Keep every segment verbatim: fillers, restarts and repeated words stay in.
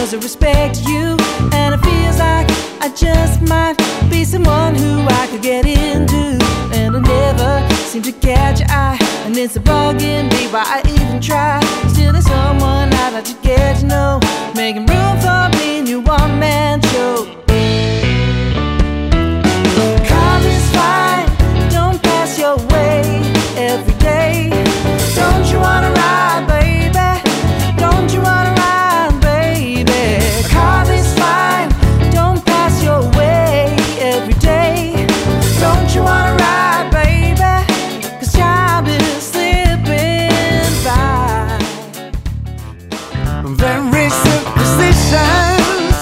cause I respect you, and it feels like I just might be someone who I could get into. And I never seem to catch your eye, and it's bugging me why I even try. Still there's someone I'd like to get to know, making room for me in your one-man show. Car is fine, don't pass your way every day. Don't you wanna ride, baby? Don't you wanna ride, baby? Car is fine, don't pass your way every day. Don't you wanna ride, baby? Cause time is slipping by. Very superstitious,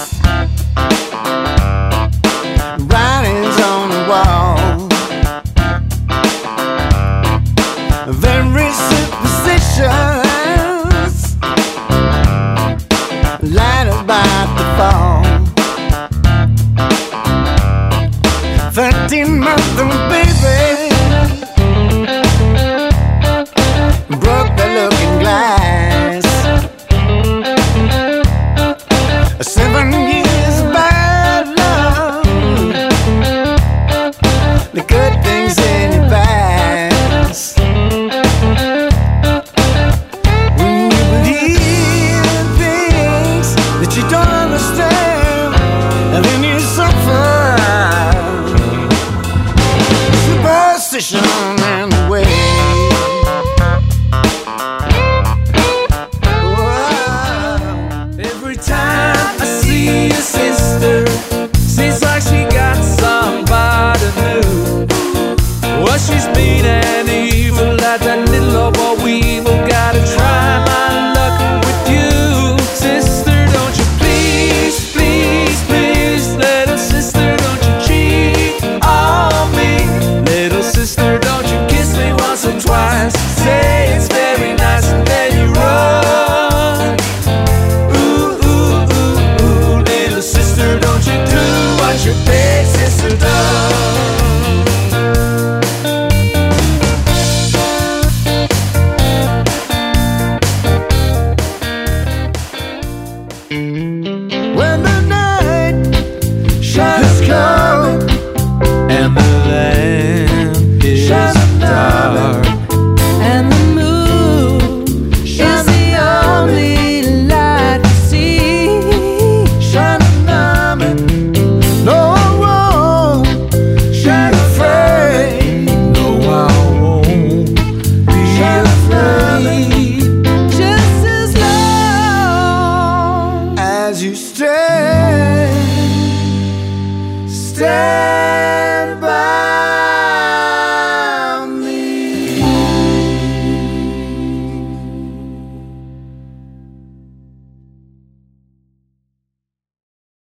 writings on the wall. Very superstitious, light about to fall. Thirteen month old baby broke the looking glass. Seven years of bad love, the good things in your past. When you believe in things that you don't understand, and then you suffer. Superstition and the way. Every time I see your sister, seems like she got somebody new. Well, she's mean and evil like that little old boy Weevil. Gotta try my luck with you, sister. Don't you please, please, please, little sister, don't you cheat on me. Little sister, don't you kiss me once or twice. Say it's very nice and then you run. Ooh, ooh, ooh, ooh, little sister, don't you do what your big sister does. When the night shines cold And the land is dark, And the moon is the only light we see. shining on me, no I won't shine afraid. no I won't be afraid. Just as long As you stay, stay.